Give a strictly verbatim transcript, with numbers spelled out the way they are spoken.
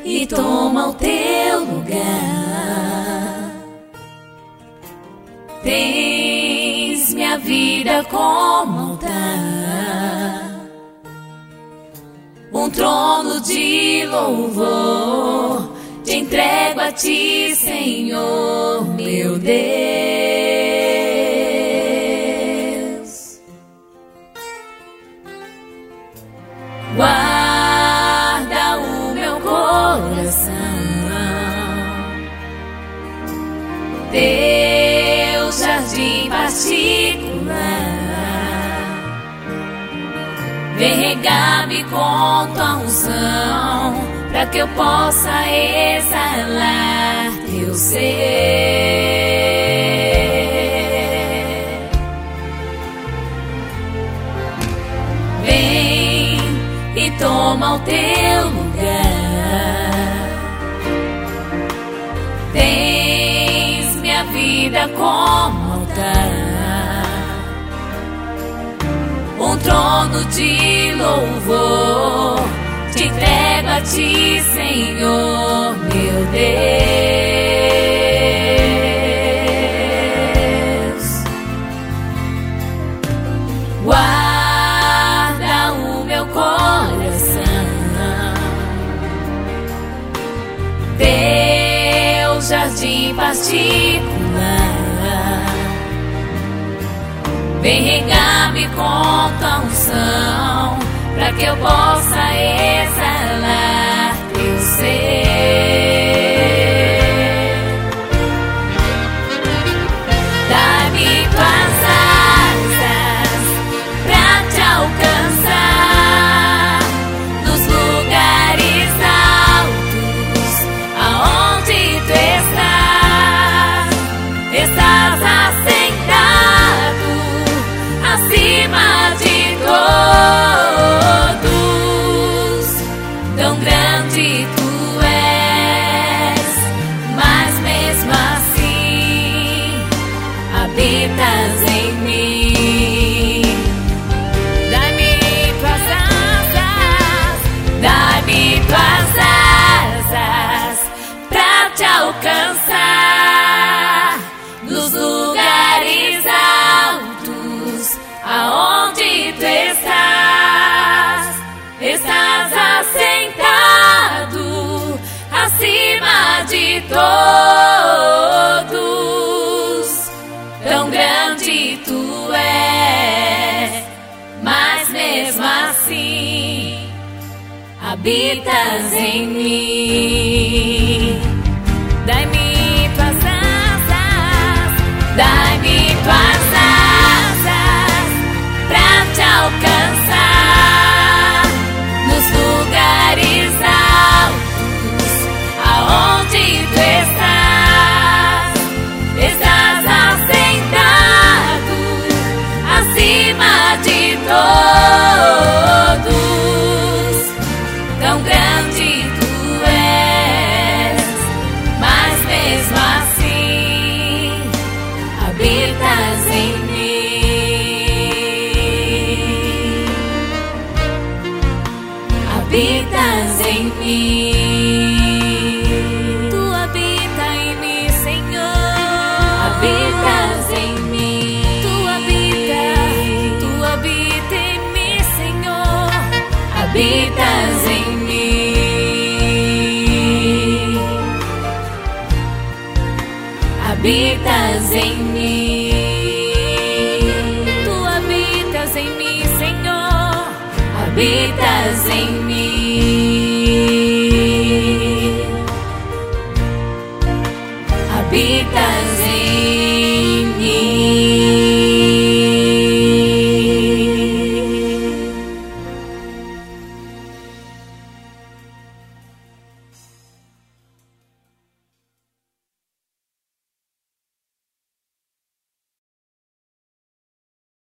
e toma o teu lugar. Tens minha vida como altar, um trono de louvor, te entrego a ti, Senhor, meu Deus. Guarda o meu coração, teu jardim particular. Vem regar-me com tua unção, pra que eu possa exalar teu ser. Vem e toma o teu lugar. Tens minha vida como altar, um trono de louvor, te entrego a ti, Senhor, meu Deus. Guarda o meu coração, teu jardim particular. Vem regar-me com tua unção, pra que eu possa exalar teu ser. Dá-me tuas asas pra te alcançar nos lugares altos, aonde tu estás. Estás assentado acima de todos, tão grande tu és, mas mesmo assim habitas em mim. Dá-me tuas asas, dá-me tuas asas pra te alcançar nos lugares altos, aonde tu estás. Estás assentado acima de todos, tão grande tu és, mas mesmo assim habitas em mim. Dai-me tuas asas, dai-me tuas asas pra te alcançar nos lugares altos, aonde tu estás. Estás assentado acima de todos, tão grande tu és, mas mesmo assim habitas em mim. Habitas em mim. Tu habita em mim, Senhor. Habitas em mim. Tu habita, tu habita em mim, Senhor. Habitas em mim. Habitas em mim. Tu habitas em mim, Senhor. Habitas em mim.